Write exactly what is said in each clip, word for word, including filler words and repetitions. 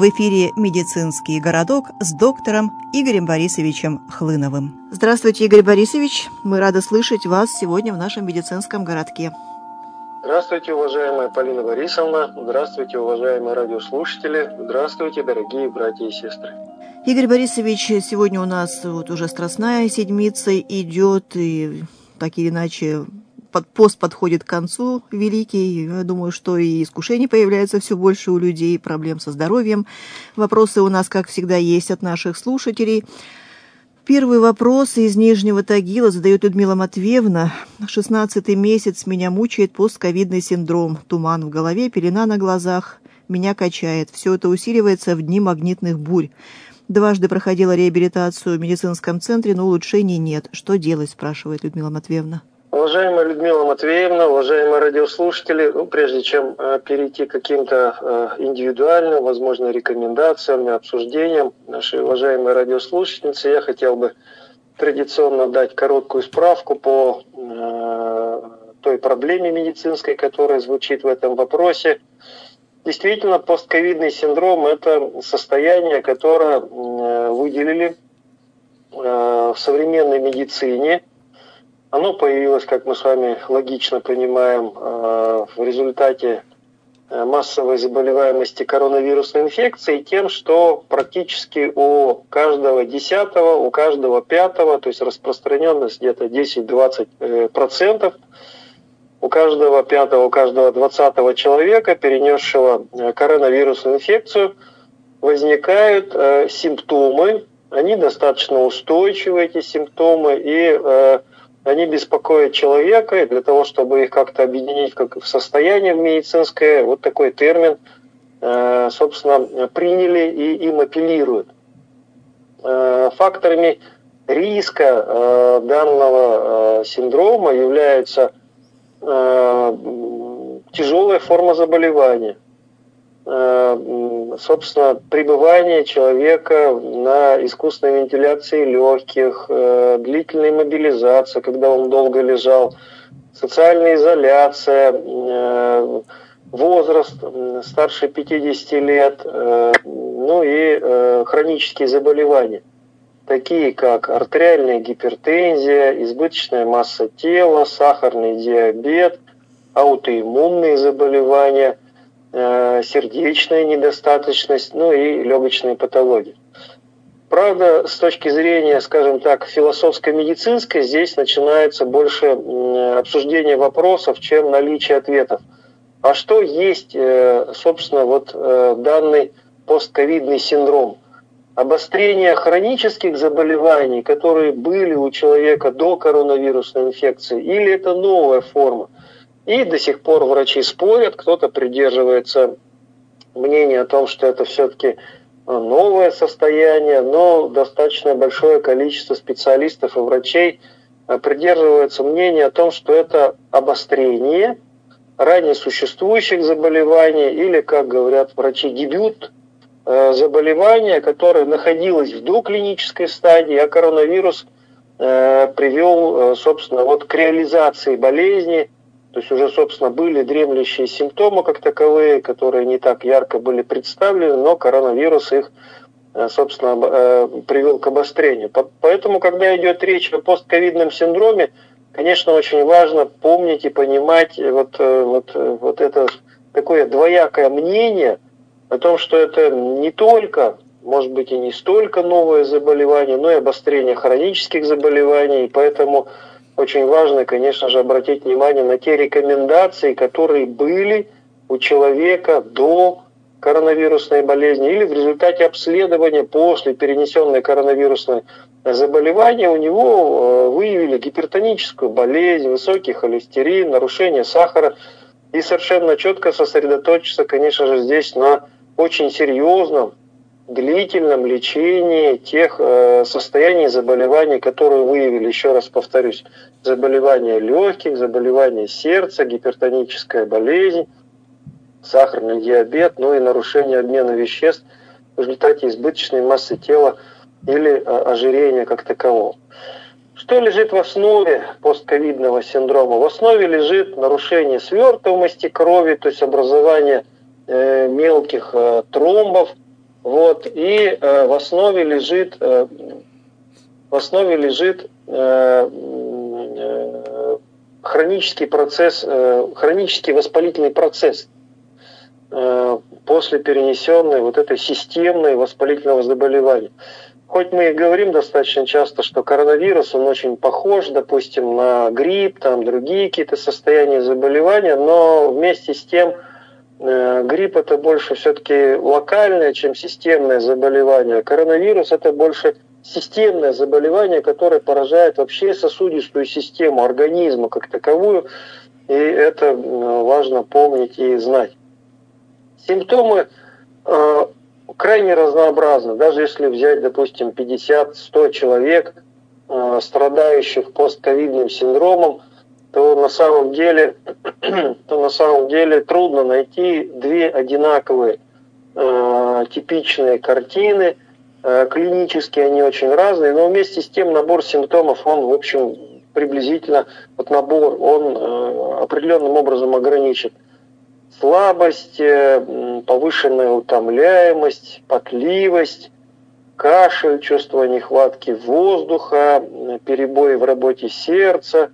В эфире «Медицинский городок» с доктором Игорем Борисовичем Хлыновым. Здравствуйте, Игорь Борисович. Мы рады слышать вас сегодня в нашем медицинском городке. Здравствуйте, уважаемая Полина Борисовна. Здравствуйте, уважаемые радиослушатели. Здравствуйте, дорогие братья и сестры. Игорь Борисович, сегодня у нас вот уже Страстная седмица идет, и так или иначе пост подходит к концу великий. Я думаю, что и искушений появляется все больше у людей, проблем со здоровьем. Вопросы у нас, как всегда, есть от наших слушателей. Первый вопрос из Нижнего Тагила задает Людмила Матвеевна. шестнадцатый месяц меня мучает постковидный синдром. Туман в голове, пелена на глазах. Меня качает. Все это усиливается в дни магнитных бурь. Дважды проходила реабилитацию в медицинском центре, но улучшений нет. Что делать, спрашивает Людмила Матвеевна. Уважаемая Людмила Матвеевна, уважаемые радиослушатели, ну, прежде чем э, перейти к каким-то э, индивидуальным, возможно, рекомендациям и обсуждениям нашей уважаемой радиослушательницы, я хотел бы традиционно дать короткую справку по э, той проблеме медицинской, которая звучит в этом вопросе. Действительно, постковидный синдром – это состояние, которое э, выделили э, в современной медицине. Оно появилось, как мы с вами логично понимаем, в результате массовой заболеваемости коронавирусной инфекцией тем, что практически у каждого десятого, у каждого пятого, то есть распространенность где-то десять-двадцать процентов, у каждого пятого, у каждого двадцатого человека, перенесшего коронавирусную инфекцию, возникают симптомы. Они достаточно устойчивы, эти симптомы, и они беспокоят человека, и для того, чтобы их как-то объединить как в состояние в медицинское, вот такой термин, собственно, приняли и им апеллируют. Факторами риска данного синдрома являются тяжелая форма заболевания, собственно, пребывание человека на искусственной вентиляции легких, длительная мобилизация, когда он долго лежал, социальная изоляция, возраст старше пятидесяти лет, ну и хронические заболевания, такие как артериальная гипертензия, избыточная масса тела, сахарный диабет, аутоиммунные заболевания, сердечная недостаточность, ну и легочные патологии. Правда, с точки зрения, скажем так, философско-медицинской, здесь начинается больше обсуждение вопросов, чем наличие ответов. А что есть, собственно, вот данный постковидный синдром? Обострение хронических заболеваний, которые были у человека до коронавирусной инфекции, или это новая форма? И до сих пор врачи спорят, кто-то придерживается мнения о том, что это все-таки новое состояние, но достаточно большое количество специалистов и врачей придерживаются мнения о том, что это обострение ранее существующих заболеваний или, как говорят врачи, дебют заболевания, которое находилось в доклинической стадии, а коронавирус привел, собственно, вот к реализации болезни. То есть уже, собственно, были дремлющие симптомы как таковые, которые не так ярко были представлены, но коронавирус их, собственно, привел к обострению. Поэтому, когда идет речь о постковидном синдроме, конечно, очень важно помнить и понимать вот, вот, вот это такое двоякое мнение о том, что это не только, может быть, и не столько новое заболевание, но и обострение хронических заболеваний, и поэтому очень важно, конечно же, обратить внимание на те рекомендации, которые были у человека до коронавирусной болезни или в результате обследования после перенесенной коронавирусной заболевания у него выявили гипертоническую болезнь, высокий холестерин, нарушение сахара. И совершенно четко сосредоточиться, конечно же, здесь на очень серьезном, длительном лечении тех э, состояний заболеваний, которые выявили, еще раз повторюсь, заболевания легких, заболевания сердца, гипертоническая болезнь, сахарный диабет, ну и нарушение обмена веществ в результате избыточной массы тела или э, ожирения как такового. Что лежит в основе постковидного синдрома? В основе лежит нарушение свертываемости крови, то есть образование э, мелких э, тромбов, Вот, и э, в основе лежит, э, в основе лежит э, э, хронический процесс, э, хронический воспалительный процесс э, после перенесенной вот этой системной воспалительного заболевания. Хоть мы и говорим достаточно часто, что коронавирус, он очень похож, допустим, на грипп, там другие какие-то состояния заболевания, но вместе с тем э, грипп это больше все-таки локальное, чем системное заболевание. Коронавирус это больше системное заболевание, которое поражает вообще сосудистую систему организма как таковую, и это важно помнить и знать. Симптомы э, крайне разнообразны. Даже если взять, допустим, пятьдесят-сто человек, э, страдающих постковидным синдромом, то на самом деле, то на самом деле трудно найти две одинаковые э, типичные картины. Э, клинически они очень разные, но вместе с тем набор симптомов, он, в общем, приблизительно, вот набор, он э, определенным образом ограничен. Слабость, повышенная утомляемость, потливость, кашель, чувство нехватки воздуха, перебои в работе сердца,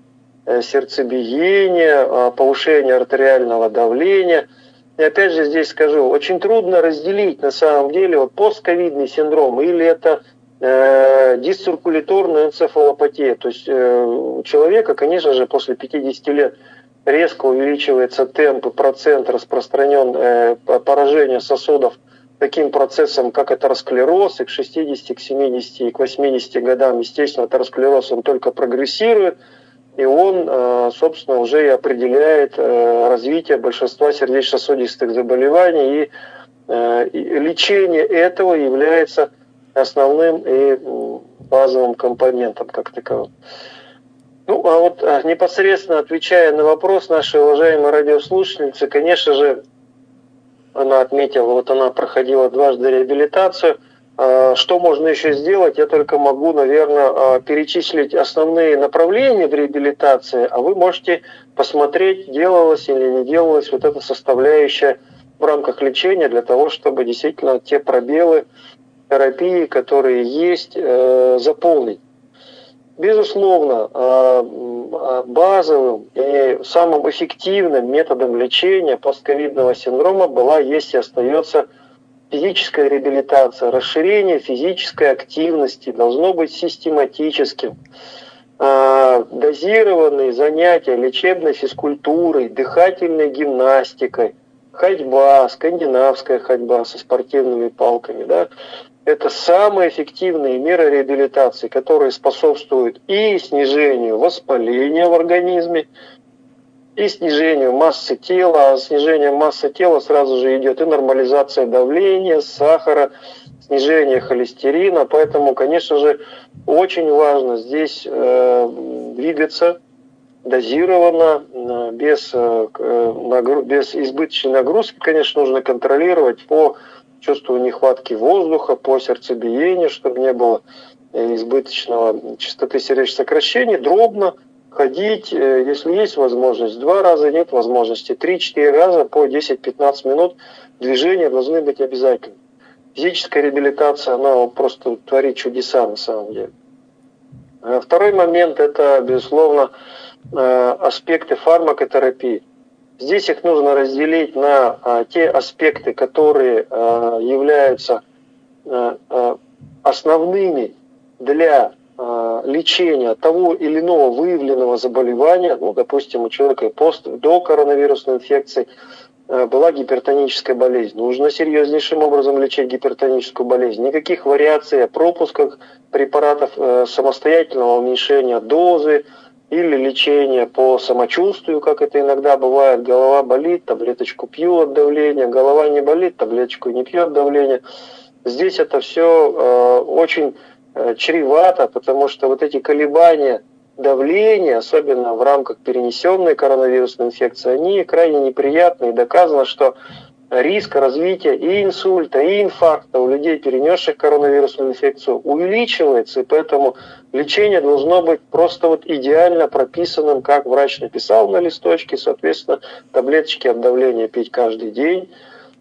сердцебиение, повышение артериального давления. И опять же здесь скажу, очень трудно разделить на самом деле вот постковидный синдром или это э, дисциркуляторная энцефалопатия. То есть э, у человека, конечно же, после пятидесяти лет резко увеличивается темп и процент распространен э, поражения сосудов таким процессом, как атеросклероз, и к шестидесяти, к семидесяти и к восьмидесяти годам, естественно, атеросклероз он только прогрессирует, и он, э, собственно, уже и определяет э, развитие большинства сердечно-сосудистых заболеваний, и, э, и лечение этого является основным и базовым компонентом как таковым. Ну, а вот непосредственно отвечая на вопрос нашей уважаемой радиослушательницы, конечно же, она отметила, вот она проходила дважды реабилитацию. Что можно еще сделать? Я только могу, наверное, перечислить основные направления в реабилитации, а вы можете посмотреть, делалось или не делалось вот эта составляющая в рамках лечения для того, чтобы действительно те пробелы терапии, которые есть, заполнить. Безусловно, базовым и самым эффективным методом лечения постковидного синдрома была, есть и остается физическая реабилитация. Расширение физической активности должно быть систематическим. Дозированные занятия лечебной физкультурой, дыхательной гимнастикой, ходьба, скандинавская ходьба со спортивными палками, да, это самые эффективные меры реабилитации, которые способствуют и снижению воспаления в организме, и снижению массы тела. А снижение массы тела сразу же идет и нормализация давления, сахара, снижение холестерина. Поэтому, конечно же, очень важно здесь э, двигаться дозированно, э, без, э, нагру- без избыточной нагрузки. Конечно, нужно контролировать по чувству нехватки воздуха, по сердцебиению, чтобы не было избыточного частоты сердечных сокращений, дробно ходить, если есть возможность, два раза, нет возможности, три-четыре раза по десять-пятнадцать минут движения должны быть обязательно. Физическая реабилитация, она просто творит чудеса на самом деле. Второй момент – это, безусловно, аспекты фармакотерапии. Здесь их нужно разделить на а, те аспекты, которые а, являются а, а, основными для а, лечения того или иного выявленного заболевания. Ну, допустим, у человека пост, до коронавирусной инфекции а, была гипертоническая болезнь. Нужно серьезнейшим образом лечить гипертоническую болезнь. Никаких вариаций о пропусках препаратов а, самостоятельного уменьшения дозы, или лечение по самочувствию, как это иногда бывает. Голова болит, таблеточку пью от давления, голова не болит, таблеточку не пью от давления. Здесь это все э, очень э, чревато, потому что вот эти колебания давления, особенно в рамках перенесенной коронавирусной инфекции, они крайне неприятны. И доказано, что риск развития и инсульта, и инфаркта у людей, перенесших коронавирусную инфекцию, увеличивается, и поэтому лечение должно быть просто вот идеально прописанным, как врач написал на листочке, соответственно, таблеточки от давления пить каждый день.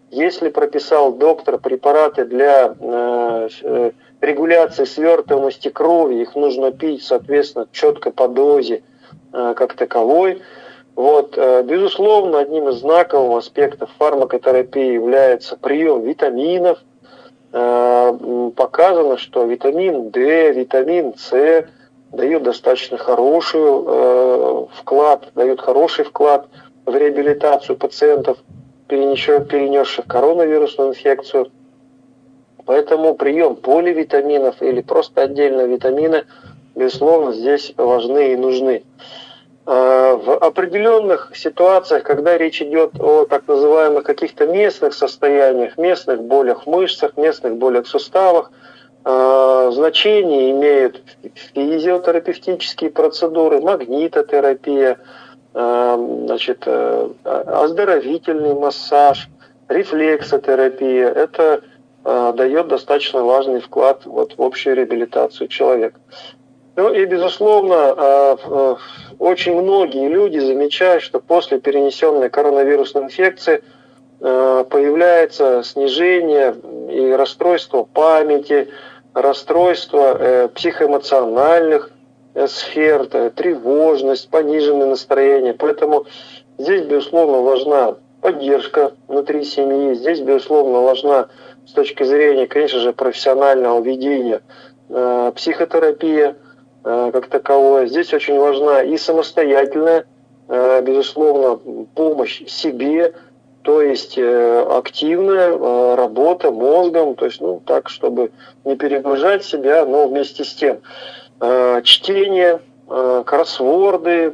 Если прописал доктор препараты для э, регуляции свертываемости крови, их нужно пить, соответственно, четко по дозе э, как таковой. Вот, э, безусловно, одним из знаковых аспектов фармакотерапии является прием витаминов. Э, показано, что витамин D, витамин С дают достаточно хороший э, вклад, дают хороший вклад в реабилитацию пациентов, перенесших коронавирусную инфекцию. Поэтому прием поливитаминов или просто отдельно витамины, безусловно, здесь важны и нужны. В определенных ситуациях, когда речь идет о так называемых каких-то местных состояниях, местных болях в мышцах, местных болях в суставах, значение имеют физиотерапевтические процедуры, магнитотерапия, значит, оздоровительный массаж, рефлексотерапия. Это дает достаточно важный вклад вот в общую реабилитацию человека. Ну и, безусловно, очень многие люди замечают, что после перенесенной коронавирусной инфекции появляется снижение и расстройство памяти, расстройство психоэмоциональных сфер, тревожность, пониженное настроение. Поэтому здесь, безусловно, важна поддержка внутри семьи. Здесь, безусловно, важна с точки зрения, конечно же, профессионального ведения психотерапия как таковое. Здесь очень важна и самостоятельная, безусловно, помощь себе, то есть активная работа мозгом, то есть, ну, так, чтобы не перегружать себя, но вместе с тем чтение, кроссворды,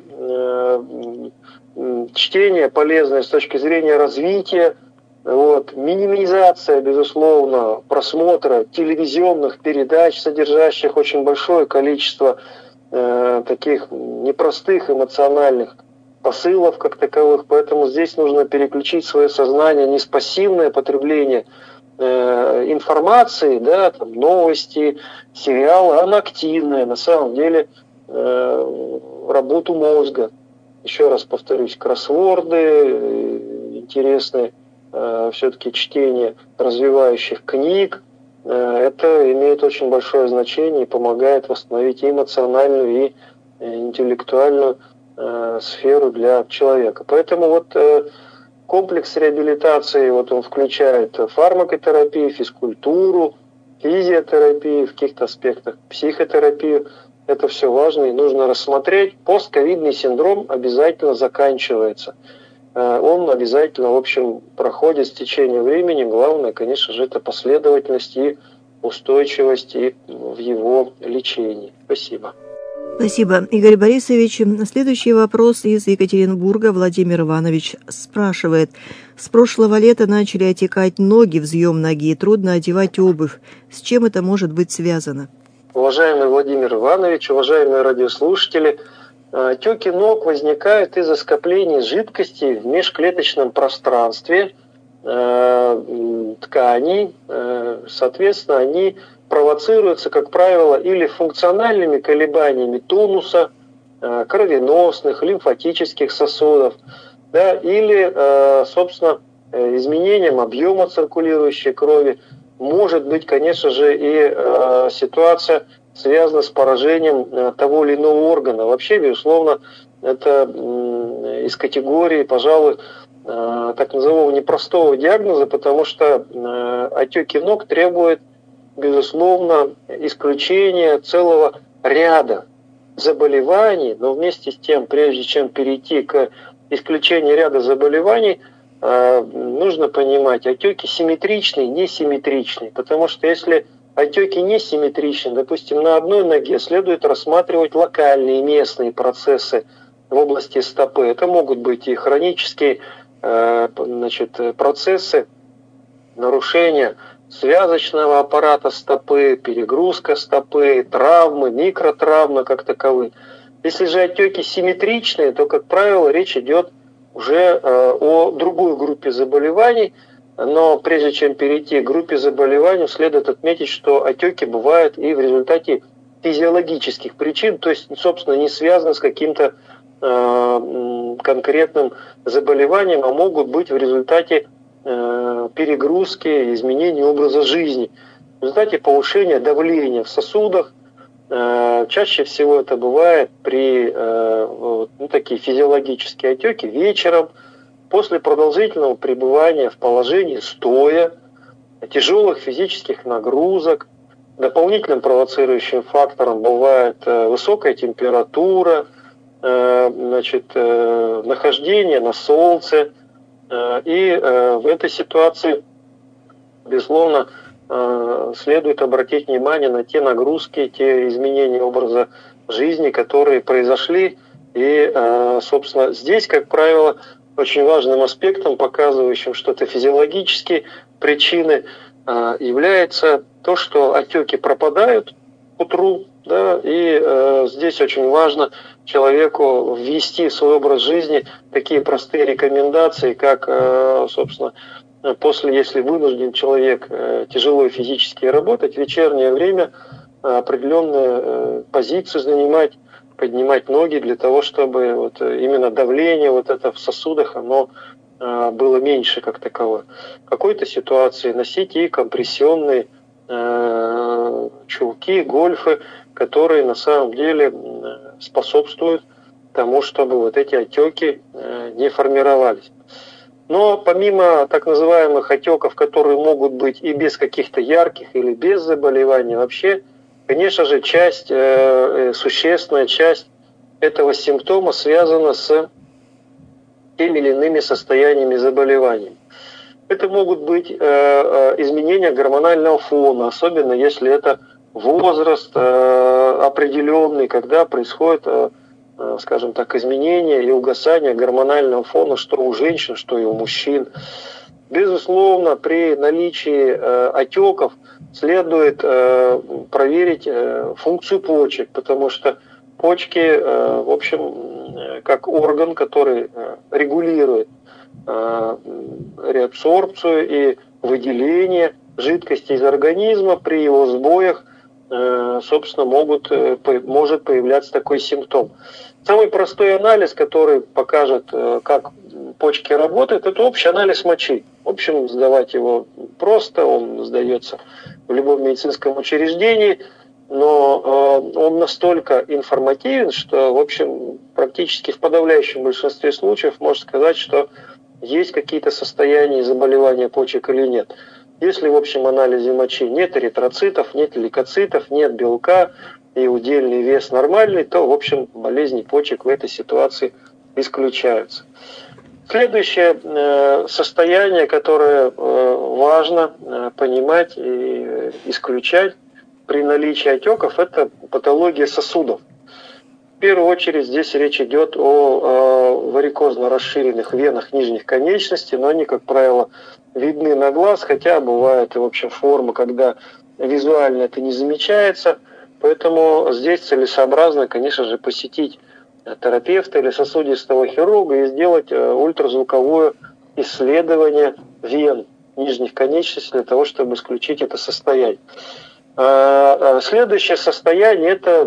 чтение полезное с точки зрения развития, вот, минимизация, безусловно, просмотра телевизионных передач, содержащих очень большое количество э, таких непростых эмоциональных посылов как таковых. Поэтому здесь нужно переключить свое сознание не с пассивное потребление э, информации, да, там, новости, сериалы, а на активное, на самом деле, э, работу мозга. Еще раз повторюсь, кроссворды, э, интересные все-таки чтение развивающих книг, это имеет очень большое значение и помогает восстановить и эмоциональную, и интеллектуальную сферу для человека. Поэтому вот комплекс реабилитации, вот он включает фармакотерапию, физкультуру, физиотерапию, в каких-то аспектах психотерапию. Это все важно и нужно рассмотреть. Постковидный синдром обязательно заканчивается. Он обязательно, в общем, проходит с течением времени. Главное, конечно же, это последовательность и устойчивость и в его лечении. Спасибо. Спасибо, Игорь Борисович. Следующий вопрос из Екатеринбурга. Владимир Иванович спрашивает. С прошлого лета начали отекать ноги, взъем ноги, и трудно одевать обувь. С чем это может быть связано? Уважаемый Владимир Иванович, уважаемые радиослушатели, отеки ног возникают из-за скопления жидкости в межклеточном пространстве э, тканей. Э, соответственно, они провоцируются, как правило, или функциональными колебаниями тонуса, э, кровеносных, лимфатических сосудов, да, или, э, собственно, изменением объема циркулирующей крови. Может быть, конечно же, и э, ситуация связано с поражением того или иного органа. Вообще, безусловно, это из категории, пожалуй, так называемого непростого диагноза, потому что отеки ног требуют, безусловно, исключения целого ряда заболеваний, но вместе с тем, прежде чем перейти к исключению ряда заболеваний, нужно понимать, отеки симметричные, несимметричные, потому что если отеки несимметричны, допустим, на одной ноге, следует рассматривать локальные местные процессы в области стопы. Это могут быть и хронические значит, процессы нарушения связочного аппарата стопы, перегрузка стопы, травмы, микротравмы как таковые. Если же отеки симметричные, то, как правило, речь идет уже о другой группе заболеваний. Но прежде чем перейти к группе заболеваний, следует отметить, что отеки бывают и в результате физиологических причин, то есть, собственно, не связаны с каким-то э, конкретным заболеванием, а могут быть в результате перегрузки, изменения образа жизни. В результате повышения давления в сосудах. Чаще всего это бывает при ну, такие физиологические отеки вечером, после продолжительного пребывания в положении стоя, тяжелых физических нагрузок. Дополнительным провоцирующим фактором бывает высокая температура, значит, нахождение на солнце. И в этой ситуации, безусловно, следует обратить внимание на те нагрузки, те изменения образа жизни, которые произошли. И, собственно, здесь, как правило, очень важным аспектом, показывающим, что это физиологические причины, является то, что отеки пропадают к утру, да, и э, здесь очень важно человеку ввести в свой образ жизни такие простые рекомендации, как, э, собственно, после, если вынужден человек э, тяжело физически работать, в вечернее время э, определенные э, позиции занимать, поднимать ноги для того, чтобы вот именно давление вот это в сосудах, оно э, было меньше как таковое. В какой-то ситуации носить и компрессионные э, чулки, гольфы, которые на самом деле способствуют тому, чтобы вот эти отеки не формировались. Но помимо так называемых отеков, которые могут быть и без каких-то ярких или без заболеваний, вообще, конечно же, часть, существенная часть этого симптома связана с теми или иными состояниями заболеваний. Это могут быть изменения гормонального фона, особенно если это возраст э, определенный, когда происходит, э, э, скажем так, изменение или угасание гормонального фона, что у женщин, что и у мужчин. Безусловно, при наличии э, отеков следует э, проверить э, функцию почек, потому что почки, э, в общем, э, как орган, который э, регулирует э, реабсорбцию и выделение жидкости из организма, при его сбоях собственно, могут, может появляться такой симптом. Самый простой анализ, который покажет, как почки работают, это общий анализ мочи. В общем, сдавать его просто, он сдается в любом медицинском учреждении, но он настолько информативен, что, в общем, практически в подавляющем большинстве случаев можно сказать, что есть какие-то состояния заболевания почек или нет. Если в общем анализе мочи нет эритроцитов, нет лейкоцитов, нет белка и удельный вес нормальный, то в общем болезни почек в этой ситуации исключаются. Следующее э, состояние, которое э, важно э, понимать и исключать при наличии отеков, это патология сосудов. В первую очередь здесь речь идет о э, варикозно расширенных венах нижних конечностей, но они, как правило, видны на глаз, хотя бывает, в общем, форма, когда визуально это не замечается. Поэтому здесь целесообразно, конечно же, посетить терапевта или сосудистого хирурга и сделать ультразвуковое исследование вен нижних конечностей для того, чтобы исключить это состояние. Следующее состояние – это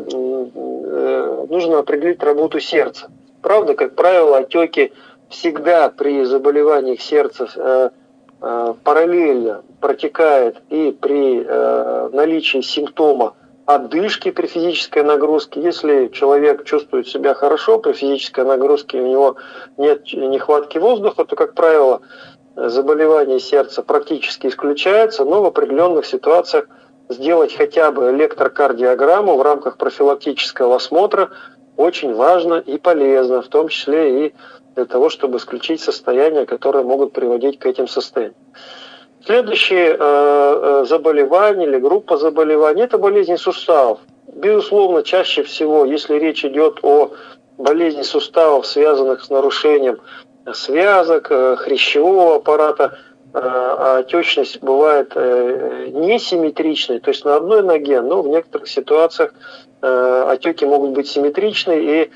нужно определить работу сердца. Правда, как правило, отеки всегда при заболеваниях сердца параллельно протекает и при э, наличии симптома отдышки при физической нагрузке. Если человек чувствует себя хорошо при физической нагрузке, у него нет нехватки воздуха, то, как правило, заболевание сердца практически исключается, но в определенных ситуациях сделать хотя бы электрокардиограмму в рамках профилактического осмотра очень важно и полезно, в том числе и для того, чтобы исключить состояния, которые могут приводить к этим состояниям. Следующее э, заболевание или группа заболеваний – это болезни суставов. Безусловно, чаще всего, если речь идет о болезни суставов, связанных с нарушением связок, э, хрящевого аппарата, э, отечность бывает э, несимметричной, то есть на одной ноге, но в некоторых ситуациях э, отеки могут быть симметричны, и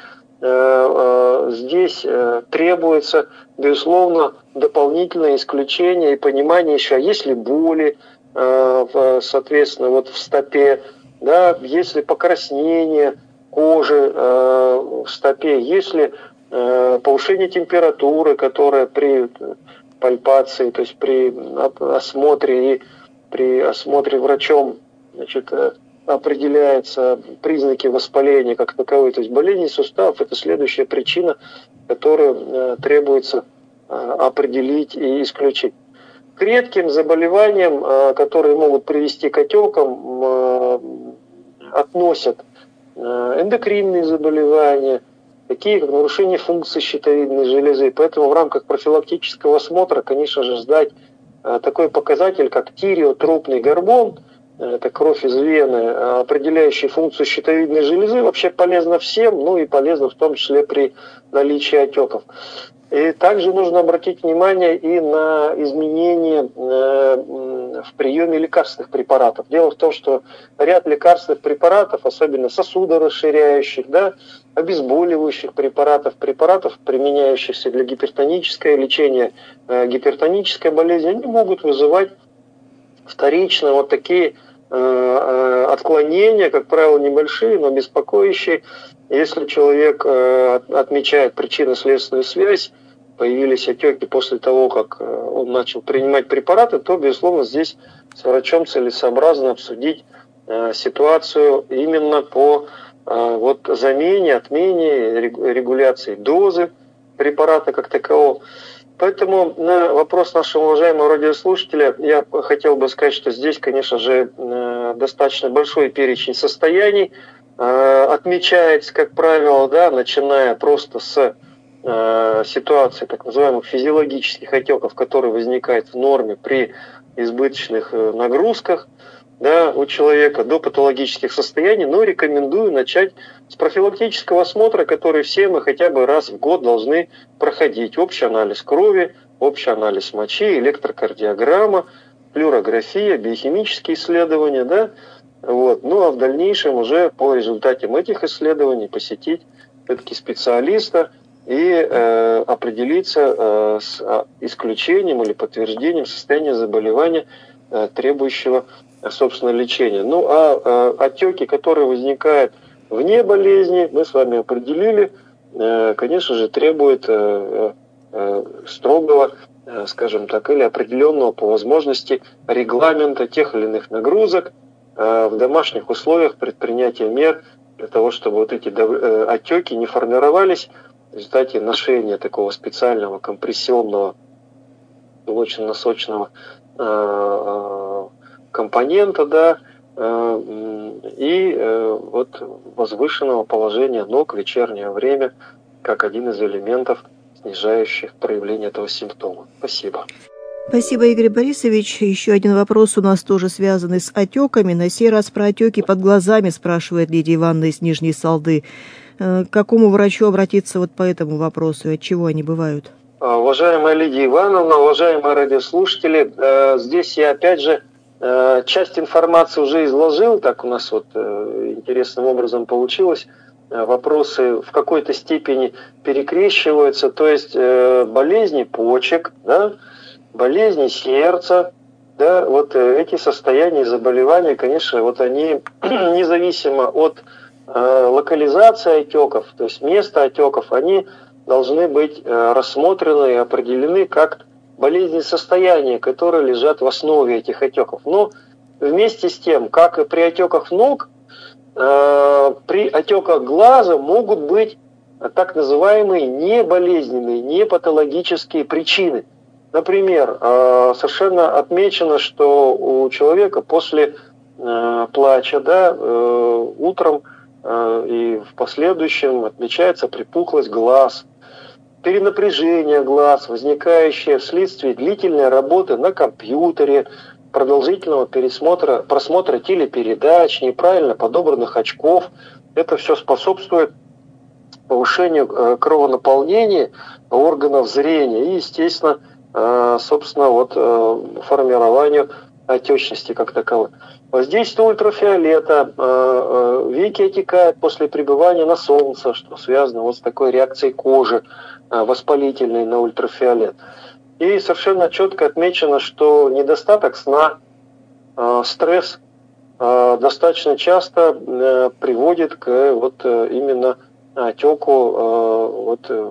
здесь требуется, безусловно, дополнительное исключение и понимание еще, есть ли боли, соответственно, вот в стопе, да, есть ли покраснение кожи в стопе, есть ли повышение температуры, которое при пальпации, то есть при осмотре и при осмотре врачом, значит, определяются признаки воспаления как таковые. То есть болезнь суставов – это следующая причина, которую требуется определить и исключить. К редким заболеваниям, которые могут привести к отекам, относят эндокринные заболевания, такие как нарушение функции щитовидной железы. Поэтому в рамках профилактического осмотра, конечно же, сдать такой показатель, как тиреотропный гормон, это кровь из вены, определяющий функцию щитовидной железы, вообще полезно всем, ну и полезно в том числе при наличии отеков. И также нужно обратить внимание и на изменения в приеме лекарственных препаратов. Дело в том, что ряд лекарственных препаратов, особенно сосудорасширяющих, да, обезболивающих препаратов, препаратов, применяющихся для гипертонического лечения гипертонической болезни, они могут вызывать вторично вот такие отклонения, как правило, небольшие, но беспокоящие. Если человек отмечает причинно-следственную связь, появились отеки после того, как он начал принимать препараты, то, безусловно, здесь с врачом целесообразно обсудить ситуацию именно по вот, замене, отмене, регуляции дозы препарата как такового. Поэтому на вопрос нашего уважаемого радиослушателя я хотел бы сказать, что здесь, конечно же, достаточно большой перечень состояний отмечается, как правило, да, начиная просто с ситуации так называемых физиологических отеков, которые возникают в норме при избыточных нагрузках, да, у человека, до патологических состояний, но рекомендую начать с профилактического осмотра, который все мы хотя бы раз в год должны проходить. Общий анализ крови, общий анализ мочи, электрокардиограмма, флюорография, биохимические исследования, да, вот. Ну а в дальнейшем уже по результатам этих исследований посетить все-таки специалиста и э, определиться э, с исключением или подтверждением состояния заболевания, э, требующего собственно, лечения. Ну, а э, отеки, которые возникают вне болезни, мы с вами определили, э, конечно же, требуют э, э, строгого, э, скажем так, или определенного по возможности регламента тех или иных нагрузок э, в домашних условиях, предпринятия мер для того, чтобы вот эти э, отеки не формировались в результате ношения такого специального компрессионного молочно-носочного э, компонента, да, и вот возвышенного положения ног в вечернее время как один из элементов, снижающих проявление этого симптома. Спасибо. Спасибо, Игорь Борисович. Еще один вопрос у нас тоже связанный с отеками. На сей раз про отеки под глазами спрашивает Лидия Ивановна из Нижней Салды. К какому врачу обратиться вот по этому вопросу и от чего они бывают? Уважаемая Лидия Ивановна, уважаемые радиослушатели, здесь я опять же часть информации уже изложил, так у нас вот интересным образом получилось. Вопросы в какой-то степени перекрещиваются, то есть болезни почек, да, болезни сердца, да, вот эти состояния, заболевания, конечно, вот они независимо от локализации отеков, то есть места отеков, они должны быть рассмотрены и определены как болезни состояния, которые лежат в основе этих отеков. Но вместе с тем, как и при отеках ног, э, при отеках глаза могут быть так называемые неболезненные, непатологические причины. Например, э, совершенно отмечено, что у человека после э, плача, да, э, утром э, и в последующем отмечается припухлость глаз, перенапряжение глаз, возникающее вследствие длительной работы на компьютере, продолжительного пересмотра, просмотра телепередач, неправильно подобранных очков. Это все способствует повышению кровонаполнения органов зрения и, естественно, собственно, вот, формированию отечности как таковой. Воздействие ультрафиолета, веки отекают после пребывания на солнце, что связано вот с такой реакцией кожи воспалительной на ультрафиолет. И совершенно четко отмечено, что недостаток сна, стресс достаточно часто приводит к вот именно отеку вот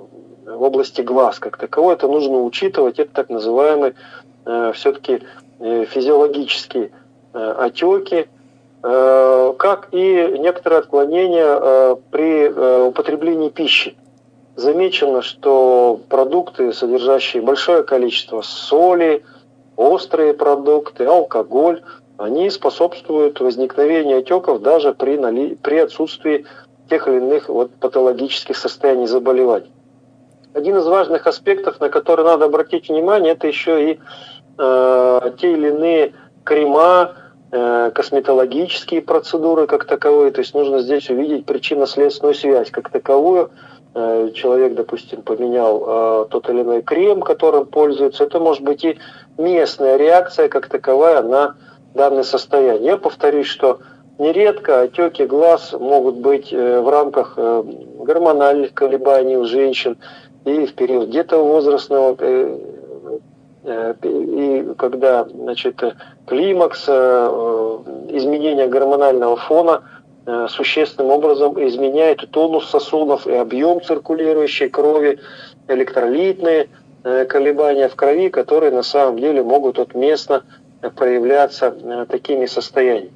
в области глаз как таковой. Это нужно учитывать. Это так называемые э, все-таки э, физиологические э, отеки, э, как и некоторые отклонения э, при э, употреблении пищи. Замечено, что продукты, содержащие большое количество соли, острые продукты, алкоголь, они способствуют возникновению отеков даже при, нали... при отсутствии тех или иных вот, патологических состояний заболеваний. Один из важных аспектов, на который надо обратить внимание, это еще и э, те или иные крема, э, косметологические процедуры как таковые. То есть нужно здесь увидеть причинно-следственную связь как таковую. Э, человек, допустим, поменял э, тот или иной крем, которым пользуется. Это может быть и местная реакция как таковая на данное состояние. Я повторюсь, что нередко отеки глаз могут быть в рамках гормональных колебаний у женщин и в период детовозрастного, и когда, значит, климакс, изменение гормонального фона существенным образом изменяет тонус сосудов и объем циркулирующей крови, электролитные колебания в крови, которые на самом деле могут отместно проявляться такими состояниями.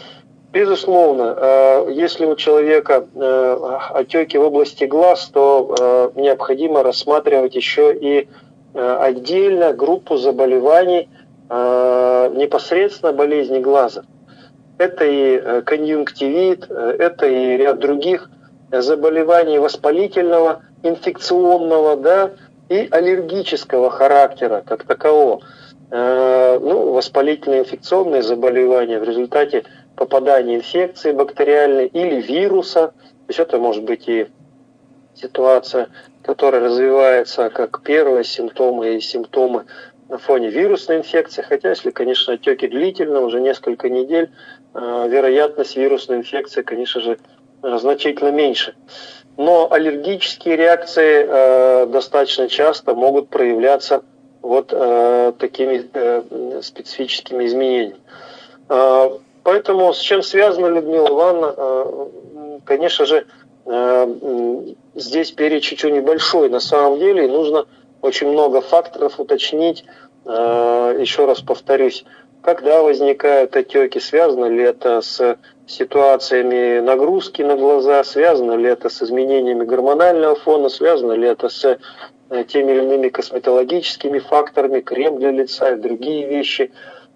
Безусловно, если у человека отеки в области глаз, то необходимо рассматривать еще и отдельно группу заболеваний непосредственно болезни глаза. Это и конъюнктивит, это и ряд других заболеваний воспалительного, инфекционного, да, и аллергического характера как такового. Ну, воспалительные инфекционные заболевания в результате попадания инфекции бактериальной или вируса. То есть это может быть и ситуация, которая развивается как первые симптомы и симптомы на фоне вирусной инфекции. Хотя, если, конечно, отеки длительно, уже несколько недель, вероятность вирусной инфекции, конечно же, значительно меньше. Но аллергические реакции достаточно часто могут проявляться вот э, такими э, специфическими изменениями. Э, поэтому с чем связана, Людмила Ивановна, э, конечно же, э, здесь перечень очень небольшой на самом деле, и нужно очень много факторов уточнить. Э, еще раз повторюсь, когда возникают отеки, связано ли это с ситуациями нагрузки на глаза, связано ли это с изменениями гормонального фона, связано ли это с теми или иными косметологическими факторами, крем для лица и другие вещи.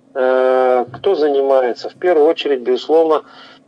Кто занимается? В первую очередь, безусловно,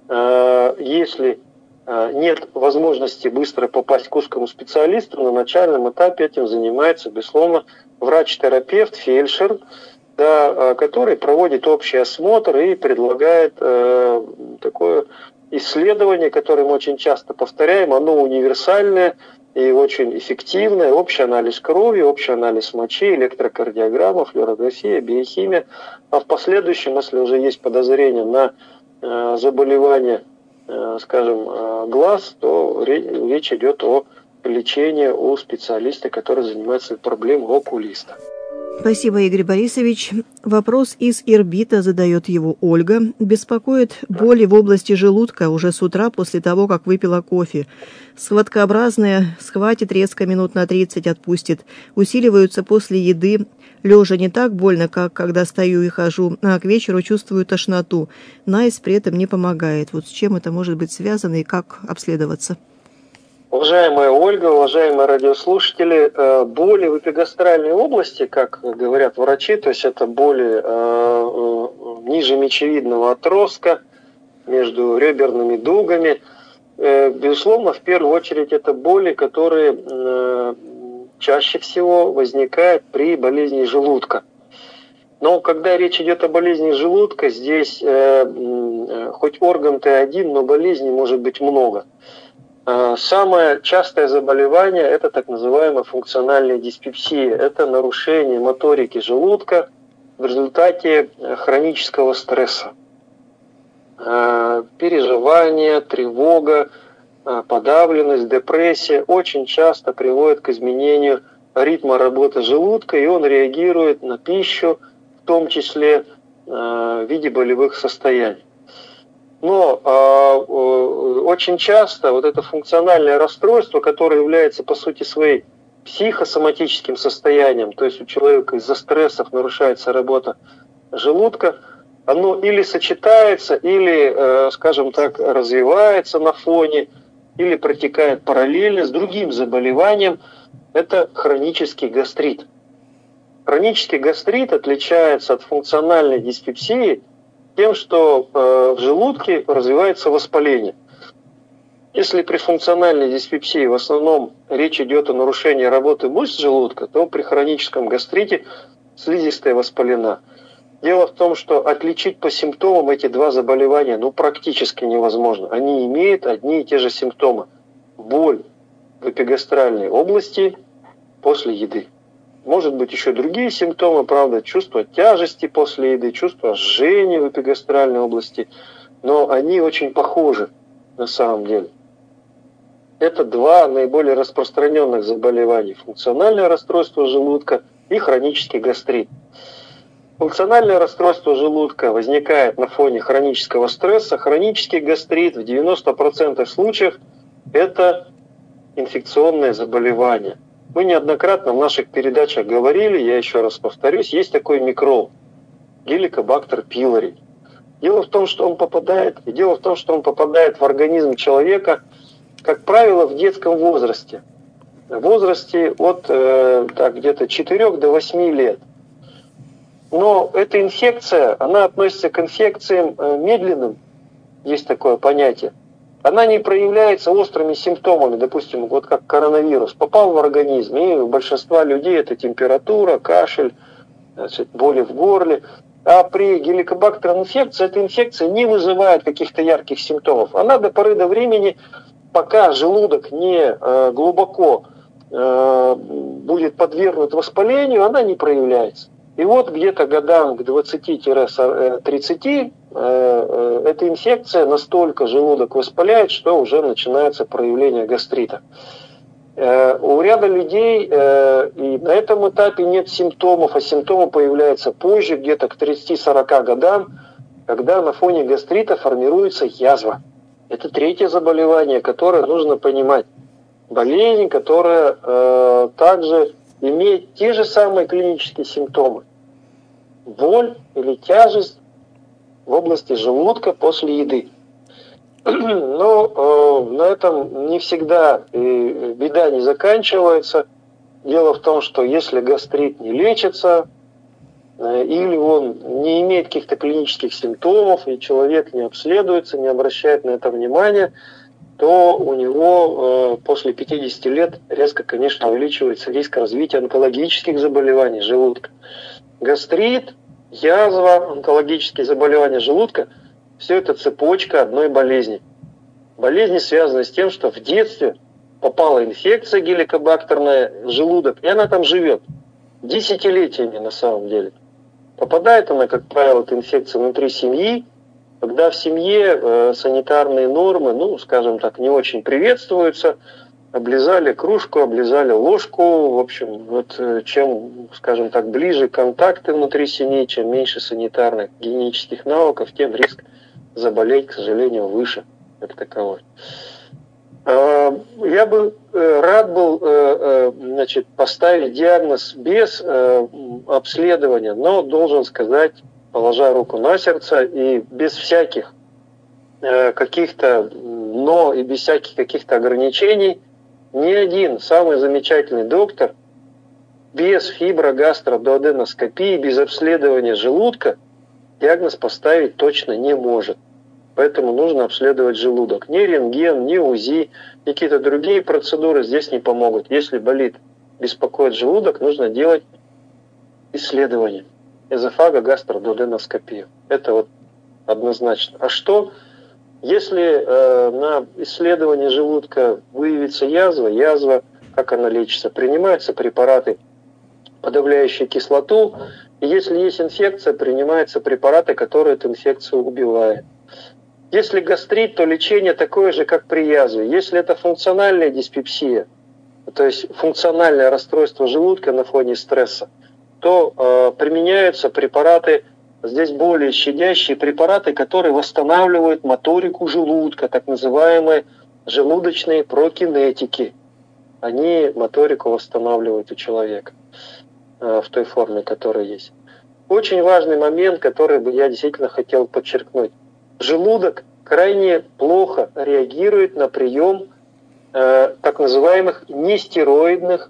если нет возможности быстро попасть к узкому специалисту, на начальном этапе этим занимается, безусловно, врач-терапевт, фельдшер, да, который проводит общий осмотр и предлагает такое исследование, которое мы очень часто повторяем, оно универсальное и очень эффективное. Общий анализ крови, общий анализ мочи, электрокардиограмма, флюорография, биохимия. А в последующем, если уже есть подозрение на э, заболевание, э, скажем, э, глаз, то речь идет о лечении у специалиста, который занимается проблемой окулиста. Спасибо, Игорь Борисович. Вопрос из Ирбита задает его Ольга. Беспокоит боли в области желудка уже с утра после того, как выпила кофе. Схваткообразная, схватит резко минут на тридцать, отпустит. Усиливаются после еды. Лежа не так больно, как когда стою и хожу, а к вечеру чувствую тошноту. Найс при этом не помогает. Вот с чем это может быть связано и как обследоваться? Уважаемая Ольга, уважаемые радиослушатели, боли в эпигастральной области, как говорят врачи, то есть это боли э, ниже мечевидного отростка, между реберными дугами, э, безусловно, в первую очередь это боли, которые э, чаще всего возникают при болезни желудка. Но когда речь идет о болезни желудка, здесь э, э, хоть орган-то один, но болезней может быть много. Самое частое заболевание – это так называемая функциональная диспепсия. Это нарушение моторики желудка в результате хронического стресса. Переживания, тревога, подавленность, депрессия очень часто приводят к изменению ритма работы желудка, и он реагирует на пищу, в том числе в виде болевых состояний. Но э, очень часто вот это функциональное расстройство, которое является по сути своей психосоматическим состоянием, то есть у человека из-за стрессов нарушается работа желудка, оно или сочетается, или, скажем так, развивается на фоне, или протекает параллельно с другим заболеванием, это хронический гастрит. Хронический гастрит отличается от функциональной диспепсии тем, что в желудке развивается воспаление. Если при функциональной диспепсии в основном речь идет о нарушении работы мышц желудка, то при хроническом гастрите слизистая воспалена. Дело в том, что отличить по симптомам эти два заболевания ну, практически невозможно. Они имеют одни и те же симптомы. Боль в эпигастральной области после еды. Может быть еще другие симптомы, правда, чувство тяжести после еды, чувство жжения в эпигастральной области, но они очень похожи на самом деле. Это два наиболее распространенных заболевания. Функциональное расстройство желудка и хронический гастрит. Функциональное расстройство желудка возникает на фоне хронического стресса. Хронический гастрит в девяноста процентах случаев это инфекционное заболевание. Мы неоднократно в наших передачах говорили, я еще раз повторюсь, есть такой микроб Helicobacter pylori. Дело в том, что он попадает, и дело в том, что он попадает в организм человека, как правило, в детском возрасте. В возрасте от э, так, где-то четырёх до восьми лет. Но эта инфекция, она относится к инфекциям э, медленным, есть такое понятие. Она не проявляется острыми симптомами, допустим, вот как коронавирус. Попал в организм, и у большинства людей это температура, кашель, значит, боли в горле. А при геликобактерной инфекции эта инфекция не вызывает каких-то ярких симптомов. Она до поры до времени, пока желудок не э, глубоко э, будет подвергнут воспалению, она не проявляется. И вот где-то годам к двадцати-тридцати э, э, эта инфекция настолько желудок воспаляет, что уже начинается проявление гастрита. Э, у ряда людей э, и на этом этапе нет симптомов, а симптомы появляются позже, где-то к тридцати-сорока годам, когда на фоне гастрита формируется язва. Это третье заболевание, которое нужно понимать. Болезнь, которая э, также имеет те же самые клинические симптомы. Боль или тяжесть в области желудка после еды. Но э, на этом не всегда э, беда не заканчивается. Дело в том, что если гастрит не лечится, э, или он не имеет каких-то клинических симптомов, и человек не обследуется, не обращает на это внимания, то у него э, после пятидесяти лет резко, конечно, увеличивается риск развития онкологических заболеваний желудка. Гастрит, язва, онкологические заболевания желудка – все это цепочка одной болезни. Болезни связаны с тем, что в детстве попала инфекция геликобактерная в желудок, и она там живет десятилетиями на самом деле. Попадает она, как правило, эта инфекция внутри семьи, когда в семье э, санитарные нормы, ну, скажем так, не очень приветствуются, облизали кружку, облизали ложку, в общем, вот чем, скажем так, ближе контакты внутри семьи, чем меньше санитарных гигиенических навыков, тем риск заболеть, к сожалению, выше, как таковой. Я бы рад был, значит, поставить диагноз без обследования, но должен сказать, положа руку на сердце и без всяких каких-то но и без всяких каких-то ограничений, ни один самый замечательный доктор без фиброгастродуоденоскопии, без обследования желудка диагноз поставить точно не может. Поэтому нужно обследовать желудок. Ни рентген, ни УЗИ, ни какие-то другие процедуры здесь не помогут. Если болит, беспокоит желудок, нужно делать исследование. Эзофагогастродуоденоскопию. Это вот однозначно. А что, если э, на исследовании желудка выявится язва, язва, как она лечится? Принимаются препараты, подавляющие кислоту. И если есть инфекция, принимаются препараты, которые эту инфекцию убивают. Если гастрит, то лечение такое же, как при язве. Если это функциональная диспепсия, то есть функциональное расстройство желудка на фоне стресса, то э, применяются препараты, здесь более щадящие препараты, которые восстанавливают моторику желудка, так называемые желудочные прокинетики. они моторику восстанавливают у человека в той форме, которая есть. Очень важный момент, который бы я действительно хотел подчеркнуть. Желудок крайне плохо реагирует на прием э, так называемых нестероидных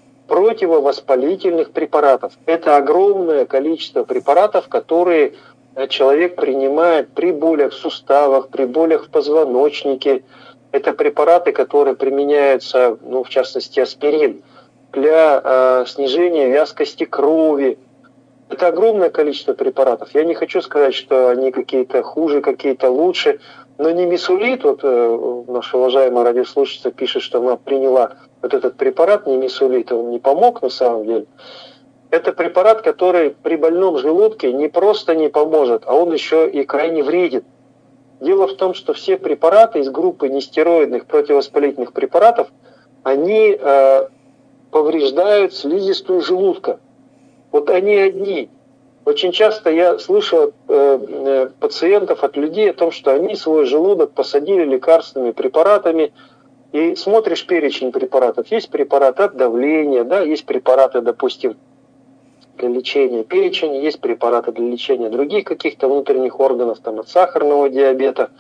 противовоспалительных препаратов. Это огромное количество препаратов, которые человек принимает при болях в суставах, при болях в позвоночнике. Это препараты, которые применяются, ну, в частности, аспирин, для э, снижения вязкости крови. Это огромное количество препаратов. Я не хочу сказать, что они какие-то хуже, какие-то лучше, но немесулит, вот э, наша уважаемая радиослушательница пишет, что она приняла вот этот препарат, немесулит, он не помог на самом деле. Это препарат, который при больном желудке не просто не поможет, а он еще и крайне вреден. Дело в том, что все препараты из группы нестероидных противовоспалительных препаратов, они э, повреждают слизистую желудка. Вот они одни. Очень часто я слышу от э, пациентов, от людей о том, что они свой желудок посадили лекарственными препаратами, и смотришь перечень препаратов. Есть препараты от давления, да, есть препараты, допустим, для лечения печени, есть препараты для лечения других каких-то внутренних органов, там, от сахарного диабета.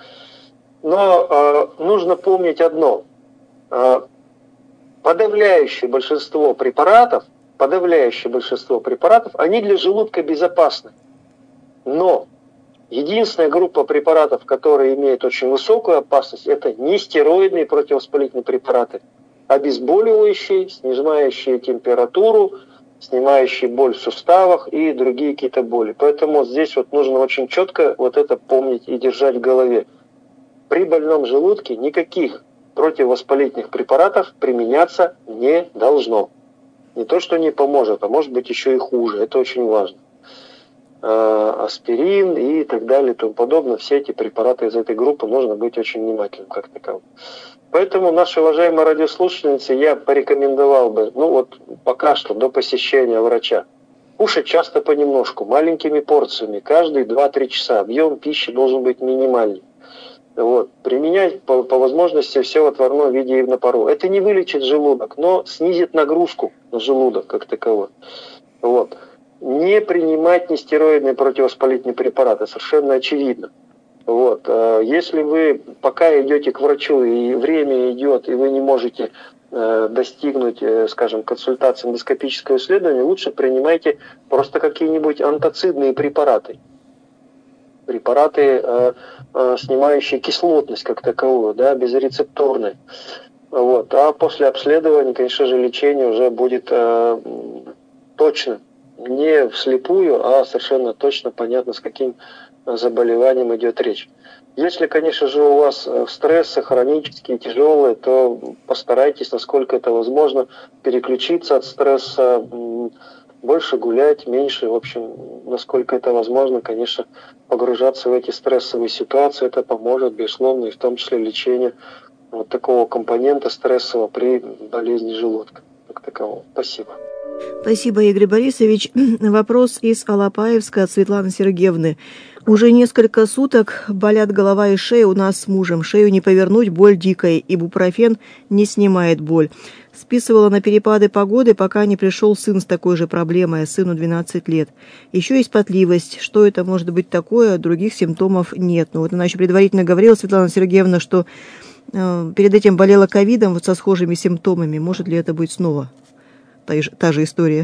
Но э, нужно помнить одно. Э, подавляющее большинство препаратов, подавляющее большинство препаратов, они для желудка безопасны. Но единственная группа препаратов, которые имеют очень высокую опасность, это нестероидные противовоспалительные препараты, обезболивающие, снижающие температуру, снимающие боль в суставах и другие какие-то боли. Поэтому здесь вот нужно очень четко вот это помнить и держать в голове. При больном желудке никаких противовоспалительных препаратов применяться не должно. Не то, что не поможет, а может быть еще и хуже. Это очень важно. Аспирин и так далее и тому подобное. Все эти препараты из этой группы нужно быть очень внимательным как таковым. Поэтому, нашей уважаемой радиослушательнице, я порекомендовал бы, ну вот пока что до посещения врача, кушать часто понемножку, маленькими порциями, каждые два-три часа. Объем пищи должен быть минимальный. Вот. Применять по, по возможности все в отварном виде и на пару. Это не вылечит желудок, но снизит нагрузку на желудок как таковой. Вот. Не принимать нестероидные противовоспалительные препараты, совершенно очевидно. Вот. Если вы пока идете к врачу, и время идет, и вы не можете э, достигнуть, э, скажем, консультации эндоскопического исследования, лучше принимайте просто какие-нибудь антацидные препараты. Препараты, э, э, снимающие кислотность как таковую, да, безрецепторные. Вот. А после обследования, конечно же, лечение уже будет э, точным. Не вслепую, а совершенно точно понятно, с каким заболеванием идет речь. Если, конечно же, у вас стрессы хронические, тяжелые, то постарайтесь, насколько это возможно, переключиться от стресса, больше гулять, меньше, в общем, насколько это возможно, конечно, погружаться в эти стрессовые ситуации. Это поможет, безусловно, и в том числе лечение вот такого компонента стрессового при болезни желудка как такового. Спасибо. Спасибо, Игорь Борисович. Вопрос из Алапаевска от Светланы Сергеевны. Уже несколько суток болят голова и шея у нас с мужем. Шею не повернуть, боль дикая, ибупрофен не снимает боль. Списывала на перепады погоды, пока не пришел сын с такой же проблемой, сыну двенадцать лет. Еще есть потливость. Что это может быть такое? Других симптомов нет. Но вот она еще предварительно говорила, Светлана Сергеевна, что э, перед этим болела ковидом вот со схожими симптомами. Может ли это быть снова та, та же история?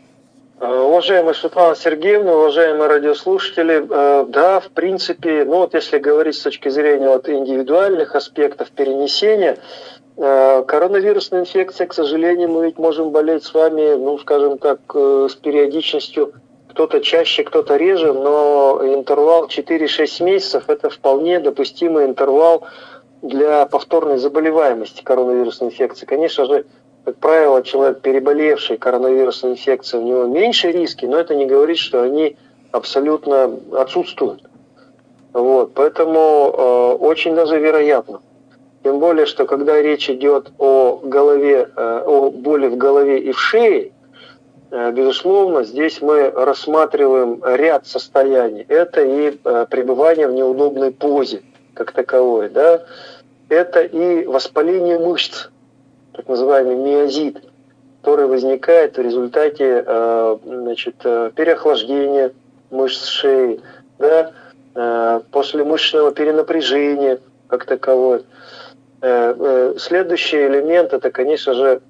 Уважаемая Светлана Сергеевна, уважаемые радиослушатели, да, в принципе, ну вот если говорить с точки зрения вот индивидуальных аспектов перенесения, коронавирусная инфекция, к сожалению, мы ведь можем болеть с вами, ну, скажем так, с периодичностью кто-то чаще, кто-то реже, но интервал четыре-шесть месяцев – это вполне допустимый интервал для повторной заболеваемости коронавирусной инфекции. Конечно же, как правило, человек, переболевший коронавирусной инфекцией, у него меньше риски, но это не говорит, что они абсолютно отсутствуют. Вот, поэтому э, очень даже вероятно. Тем более, что когда речь идет о голове, э, о боли в голове и в шее, э, безусловно, здесь мы рассматриваем ряд состояний. Это и э, пребывание в неудобной позе, как таковой, да, это и воспаление мышц. так называемый миозит, который возникает в результате значит, переохлаждения мышц шеи, да, после мышечного перенапряжения как таковое. Следующий элемент – это, конечно же,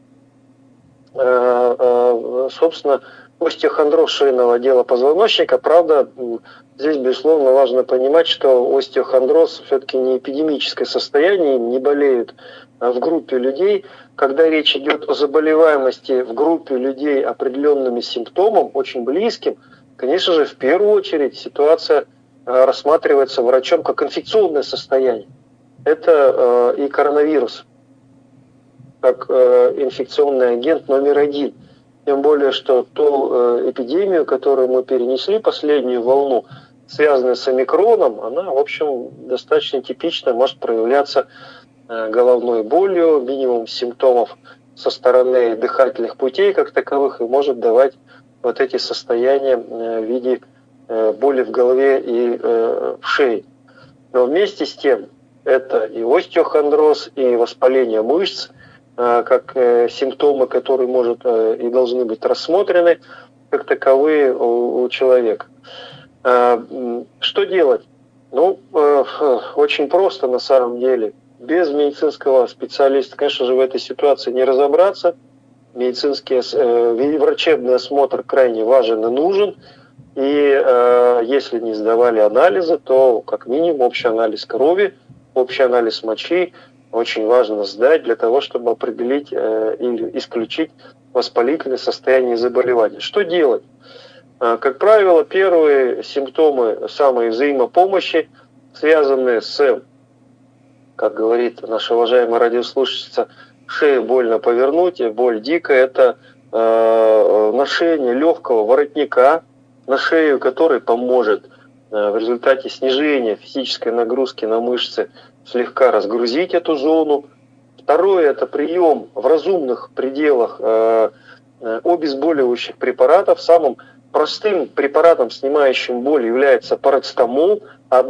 собственно, остеохондроз шейного отдела позвоночника. Правда, здесь, безусловно, важно понимать, что остеохондроз все-таки не эпидемическое состояние, им не болеют в группе людей. Когда речь идет о заболеваемости в группе людей определенными симптомом, очень близким, конечно же, в первую очередь ситуация рассматривается врачом как инфекционное состояние. Это и коронавирус, как инфекционный агент номер один. Тем более, что ту эпидемию, которую мы перенесли, последнюю волну, связанную с омикроном, она, в общем, достаточно типично может проявляться головной болью, минимум симптомов со стороны дыхательных путей как таковых, и может давать вот эти состояния в виде боли в голове и в шее. Но вместе с тем, это и остеохондроз, и воспаление мышц, как симптомы, которые может и должны быть рассмотрены как таковые у человека. Что делать? Ну, очень просто на самом деле. Без медицинского специалиста, конечно же, в этой ситуации не разобраться. Медицинский, врачебный осмотр крайне важен и нужен. И если не сдавали анализы, то как минимум общий анализ крови, общий анализ мочи очень важно сдать для того, чтобы определить э, или исключить воспалительное состояние заболевания. Что делать? Э, как правило, первые симптомы самой взаимопомощи, связанные с, как говорит наша уважаемая радиослушательница, шею больно повернуть, боль дикая, это э, ношение легкого воротника на шею, который поможет э, в результате снижения физической нагрузки на мышцы слегка разгрузить эту зону. Второе – это прием в разумных пределах э, обезболивающих препаратов. Самым простым препаратом, снимающим боль, является парацетамол.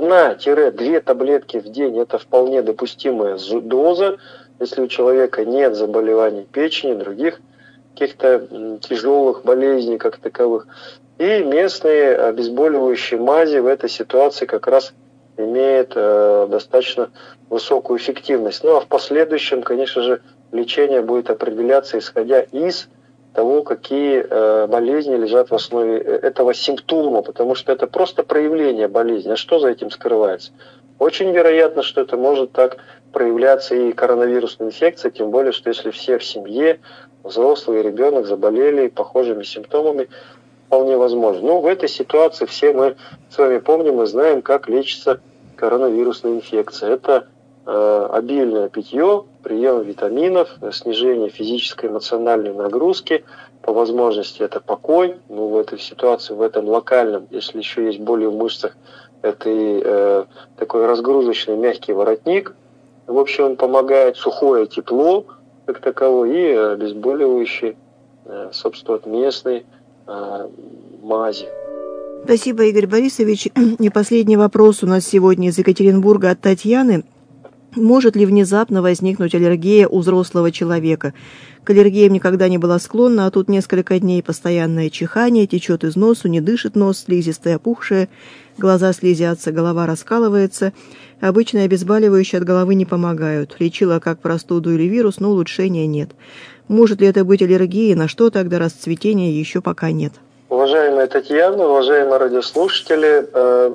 Одна-две таблетки в день – это вполне допустимая доза, если у человека нет заболеваний печени, других каких-то тяжелых болезней как таковых. И местные обезболивающие мази в этой ситуации как раз имеет э, достаточно высокую эффективность. Ну а в последующем, конечно же, лечение будет определяться исходя из того, какие э, болезни лежат в основе этого симптома, потому что это просто проявление болезни. А что за этим скрывается? Очень вероятно, что это может так проявляться и коронавирусная инфекция, тем более, что если все в семье, взрослый и ребенок заболели похожими симптомами, вполне возможно. Ну, в этой ситуации все мы с вами помним и знаем, как лечится коронавирусная инфекция. Это э, обильное питье, прием витаминов, снижение физической и эмоциональной нагрузки, по возможности это покой. Ну, в этой ситуации, в этом локальном, если еще есть боли в мышцах, это и э, такой разгрузочный мягкий воротник. В общем, он помогает сухое тепло, как таковое, и обезболивающий, э, собственно, местный э, мази. Спасибо, Игорь Борисович. И последний вопрос у нас сегодня из Екатеринбурга от Татьяны. Может ли внезапно возникнуть аллергия у взрослого человека? К аллергиям никогда не была склонна, а тут несколько дней постоянное чихание, течет из носу, не дышит нос, слизистая опухшая, глаза слезятся, голова раскалывается. Обычные обезболивающие от головы не помогают. Лечила как простуду или вирус, но улучшения нет. Может ли это быть аллергией? На что тогда расцветения еще пока нет? Уважаемая Татьяна, уважаемые радиослушатели,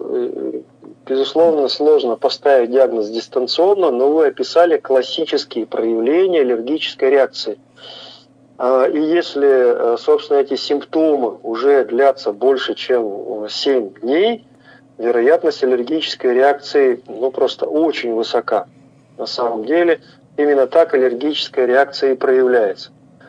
безусловно, сложно поставить диагноз дистанционно, но вы описали классические проявления аллергической реакции. И если, собственно, эти симптомы уже длятся больше, чем семь дней, вероятность аллергической реакции ну, просто очень высока. На самом деле, именно так аллергическая реакция и проявляется.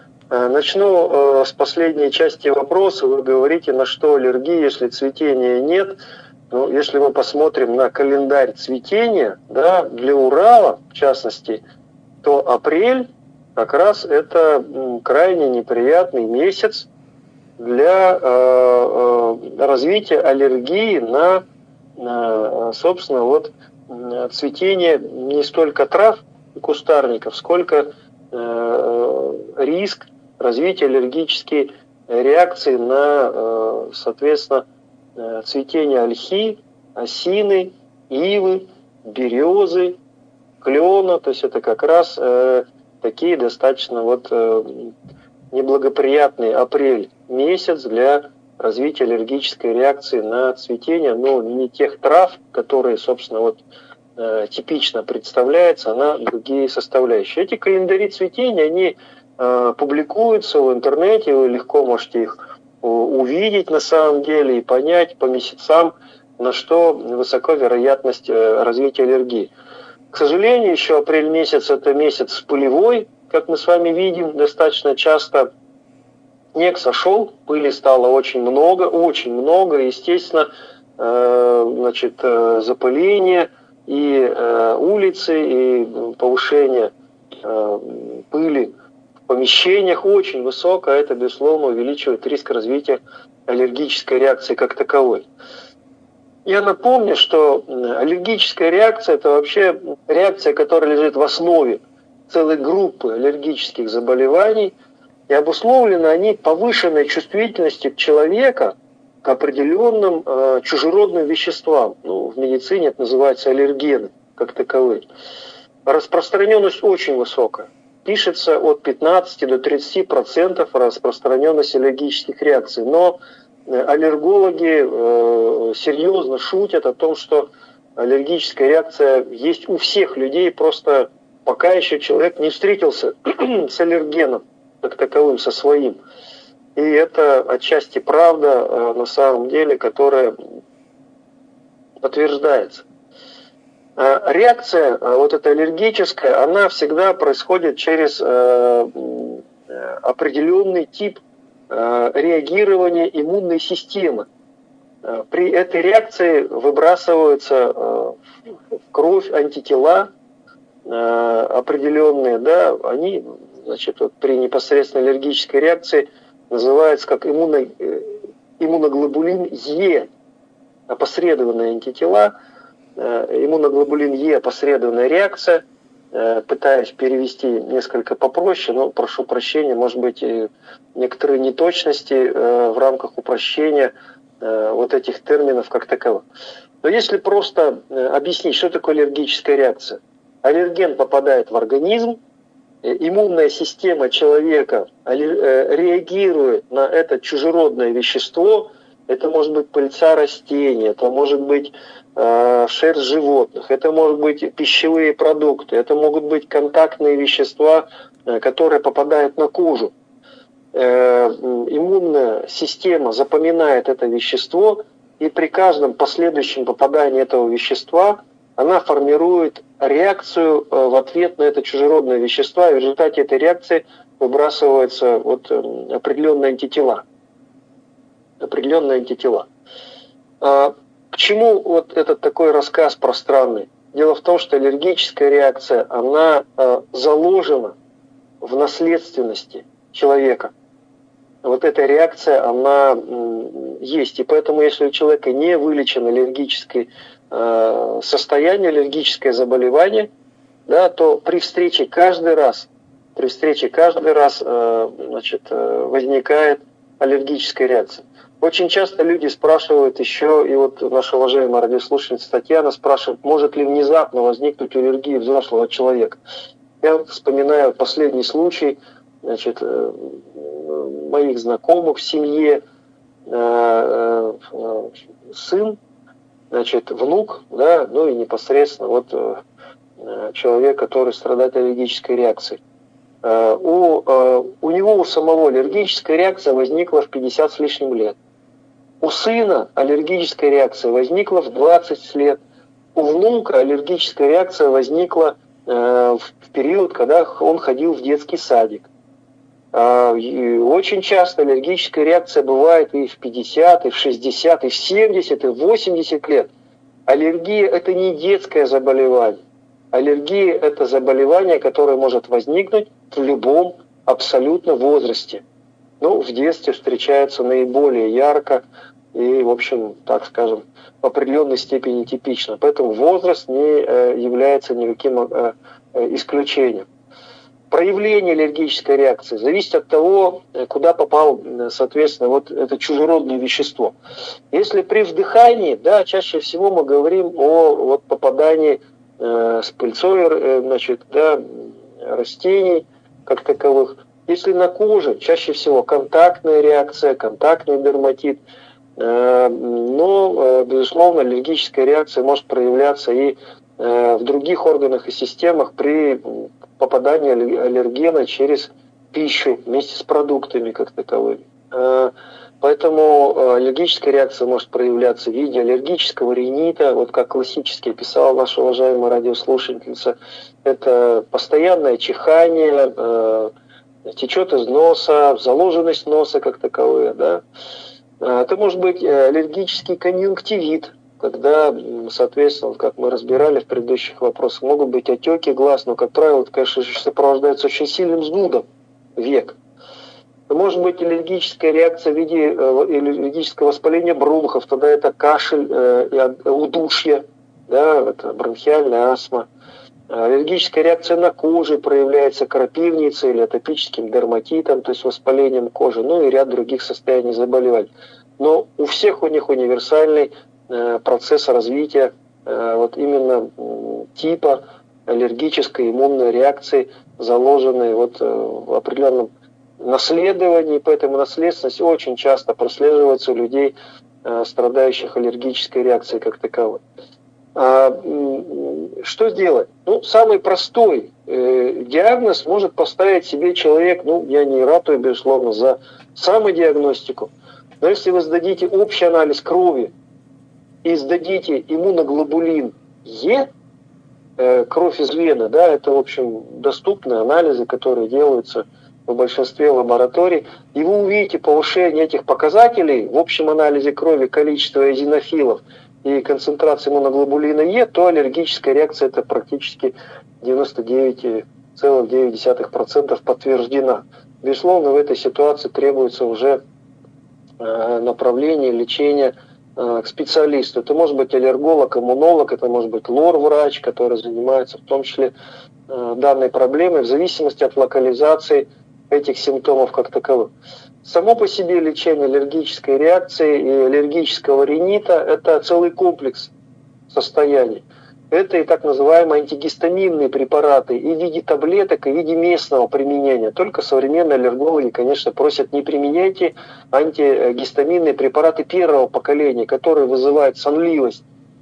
Начну с последней части вопроса. Вы говорите, на что аллергия, если цветения нет. Ну, если мы посмотрим на календарь цветения, да, для Урала, в частности, то апрель как раз это крайне неприятный месяц для э, э, развития аллергии на, э, собственно, вот, цветение не столько трав и кустарников, сколько риск развития аллергической реакции на, соответственно, цветение ольхи, осины, ивы, березы, клена. То есть это как раз такие достаточно вот неблагоприятный апрель месяц для развития аллергической реакции на цветение, но не тех трав, которые, собственно, вот э, типично представляются, а на другие составляющие. Эти календари цветения, они э, публикуются в интернете, вы легко можете их увидеть на самом деле и понять по месяцам, на что высока вероятность э, развития аллергии. К сожалению, еще апрель месяц – это месяц пылевой, как мы с вами видим, достаточно часто снег сошел, пыли стало очень много, очень много, естественно, э, значит, э, запыление и э, улицы, и повышение э, пыли в помещениях очень высоко, а это, безусловно, увеличивает риск развития аллергической реакции как таковой. Я напомню, что аллергическая реакция – это вообще реакция, которая лежит в основе целой группы аллергических заболеваний, и обусловлены они повышенной чувствительностью человека к определенным э, чужеродным веществам. Ну, в медицине это называется аллергены, как таковые. Распространенность очень высокая. Пишется от пятнадцати до тридцати процентов распространенность аллергических реакций. Но аллергологи э, серьезно шутят о том, что аллергическая реакция есть у всех людей, просто пока еще человек не встретился с аллергеном как таковым, со своим. И это отчасти правда, на самом деле, которая подтверждается. Реакция вот эта аллергическая, она всегда происходит через определенный тип реагирования иммунной системы. При этой реакции выбрасываются в кровь антитела определенные, да, они, значит, вот при непосредственной аллергической реакции называются как иммуно, иммуноглобулин Е, опосредованные антитела, иммуноглобулин Е, опосредованная реакция. Пытаюсь перевести несколько попроще, но прошу прощения, может быть, некоторые неточности в рамках упрощения вот этих терминов как таковых. Но если просто объяснить, что такое аллергическая реакция. Аллерген попадает в организм, иммунная система человека реагирует на это чужеродное вещество. Это может быть пыльца растений, это может быть э, шерсть животных, это может быть пищевые продукты, это могут быть контактные вещества, э, которые попадают на кожу. Э, иммунная система запоминает это вещество, и при каждом последующем попадании этого вещества она формирует реакцию э, в ответ на это чужеродное вещество, и в результате этой реакции выбрасываются вот, э, определенные антитела. определенные антитела. А, к чему вот этот такой рассказ пространный? Дело в том, что аллергическая реакция, она а, заложена в наследственности человека. Вот эта реакция, она м, есть. И поэтому, если у человека не вылечено аллергическое а, состояние, аллергическое заболевание, да, то при встрече каждый раз, при встрече каждый раз а, значит, возникает аллергическая реакция. Очень часто люди спрашивают еще, и вот наша уважаемая радиослушательница Татьяна спрашивает, может ли внезапно возникнуть аллергия взрослого человека. Я вспоминаю последний случай, значит, моих знакомых в семье, сын, значит, внук, да, ну и непосредственно вот человек, который страдает аллергической реакцией. У, у него у самого аллергическая реакция возникла в пятьдесят с лишним лет. У сына аллергическая реакция возникла в двадцать лет. У внука аллергическая реакция возникла э, в период, когда он ходил в детский садик. Э, и очень часто аллергическая реакция бывает и в пятьдесят, и в шестьдесят, и в семьдесят, и в восемьдесят лет. Аллергия – это не детское заболевание. Аллергия – это заболевание, которое может возникнуть в любом абсолютно возрасте. Ну, в детстве встречается наиболее ярко и, в общем, так скажем, в определенной степени типично. Поэтому возраст не является никаким исключением. проявление аллергической реакции зависит от того, куда попал, соответственно, вот это чужеродное вещество. Если при вдыхании, да, чаще всего мы говорим о вот, попадании э, с пыльцой, э, значит, да, растений как таковых. Если на коже, чаще всего контактная реакция, контактный дерматит. Э, но, э, безусловно, аллергическая реакция может проявляться и э, в других органах и системах при попадании аллергена через пищу вместе с продуктами как таковыми. Э, Поэтому аллергическая реакция может проявляться в виде аллергического ринита, вот как классически описала наша уважаемая радиослушательница. Это постоянное чихание, э, течет из носа, заложенность носа как таковая. Да? Это может быть аллергический конъюнктивит, когда, соответственно, как мы разбирали в предыдущих вопросах, могут быть отеки глаз, но, как правило, это, конечно, сопровождается очень сильным зудом век. Может быть аллергическая реакция в виде аллергического воспаления бронхов, тогда это кашель, э, удушье, да, это бронхиальная астма. Аллергическая реакция на коже проявляется крапивницей или атопическим дерматитом, то есть воспалением кожи, ну и ряд других состояний заболеваний. Но у всех у них универсальный э, процесс развития э, вот именно э, типа аллергической иммунной реакции, заложенной вот, э, в определенном наследовании, поэтому наследственность очень часто прослеживается у людей, э, страдающих аллергической реакцией как таковой. А, что сделать? Ну, самый простой э, диагноз может поставить себе человек, ну, я не ратую, безусловно, за самодиагностику, но если вы сдадите общий анализ крови и сдадите иммуноглобулин Е, э, кровь из вены, да, это, в общем, доступные анализы, которые делаются в большинстве лабораторий, и вы увидите повышение этих показателей в общем анализе крови, количества эозинофилов и концентрации иммуноглобулина Е, то аллергическая реакция это практически девяносто девять целых девять десятых процента подтверждена. Безусловно, в этой ситуации требуется уже э, направление лечения э, к специалисту. Это может быть аллерголог, иммунолог, это может быть лор-врач, который занимается в том числе э, данной проблемой в зависимости от локализации этих симптомов как таковых. Само по себе лечение аллергической реакции и аллергического ринита – это целый комплекс состояний. Это и так называемые антигистаминные препараты и в виде таблеток, и в виде местного применения. Только современные аллергологи, конечно, просят не применяйте антигистаминные препараты первого поколения, которые вызывают сонливость.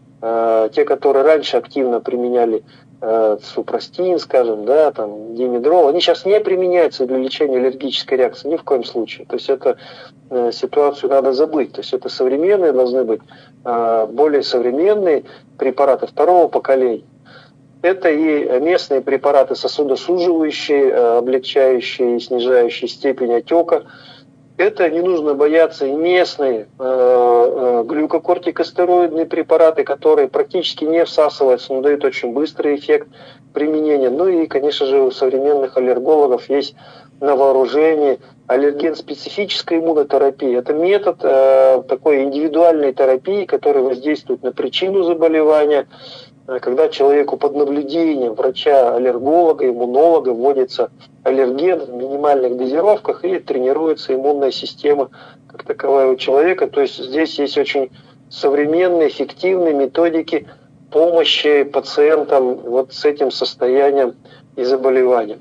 Те, которые раньше активно применяли супрастин, скажем, да, там, димедрол, они сейчас не применяются для лечения аллергической реакции ни в коем случае. То есть эту э, ситуацию надо забыть. То есть это современные должны быть, э, более современные препараты второго поколения. Это и местные препараты сосудосуживающие, э, облегчающие и снижающие степень отека. Это не нужно бояться и местные э, э, глюкокортикостероидные препараты, которые практически не всасываются, но дают очень быстрый эффект применения. Ну и, конечно же, у современных аллергологов есть на вооружении аллерген-специфической иммунотерапии. Это метод э, такой индивидуальной терапии, который воздействует на причину заболевания, когда человеку под наблюдением врача-аллерголога, иммунолога вводится аллерген в минимальных дозировках и тренируется иммунная система как таковая у человека. То есть здесь есть очень современные, эффективные методики помощи пациентам вот с этим состоянием и заболеванием.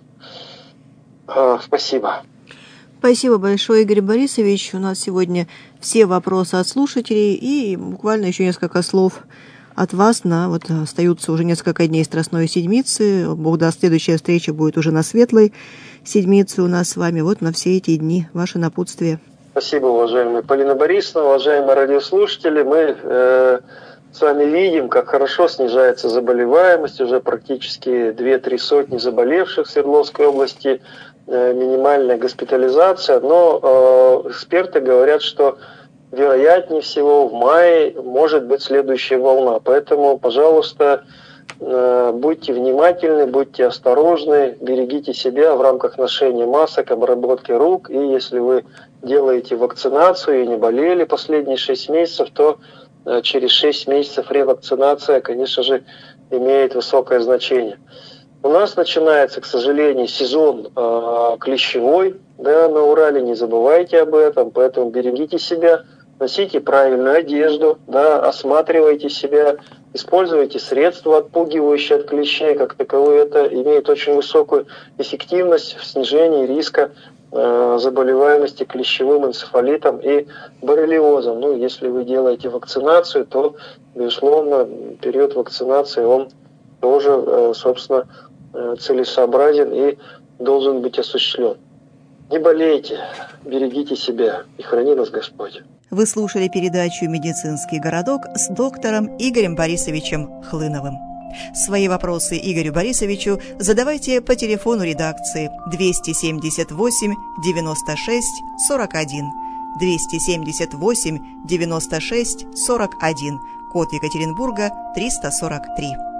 Спасибо. Спасибо большое, Игорь Борисович. У нас сегодня все вопросы от слушателей и буквально еще несколько слов от вас. На, вот остаются уже несколько дней Страстной Седмицы. Бог даст, следующая встреча будет уже на Светлой Седмице у нас с вами. Вот на все эти дни ваше напутствие. Спасибо, уважаемая Полина Борисовна, уважаемые радиослушатели. Мы э, с вами видим, как хорошо снижается заболеваемость. Уже практически две-три сотни заболевших в Свердловской области. Э, минимальная госпитализация. Но э, эксперты говорят, что вероятнее всего в мае может быть следующая волна. Поэтому, пожалуйста, будьте внимательны, будьте осторожны, берегите себя в рамках ношения масок, обработки рук. И если вы делаете вакцинацию и не болели последние шесть месяцев, то через шесть месяцев ревакцинация, конечно же, имеет высокое значение. У нас начинается, к сожалению, сезон э, клещевой, да, на Урале, не забывайте об этом, поэтому берегите себя, носите правильную одежду, да, осматривайте себя, используйте средства, отпугивающие от клещей, как таковые. Это имеет очень высокую эффективность в снижении риска э, заболеваемости клещевым энцефалитом и боррелиозом. Ну, если вы делаете вакцинацию, то, безусловно, период вакцинации, он тоже, э, собственно, э, целесообразен и должен быть осуществлен. Не болейте, берегите себя и храни нас Господь. Вы слушали передачу «Медицинский городок» с доктором Игорем Борисовичем Хлыновым. Свои вопросы Игорю Борисовичу задавайте по телефону редакции двести семьдесят восемь девяносто шесть сорок один, двести семьдесят восемь девяносто шесть сорок один, код Екатеринбурга триста сорок три.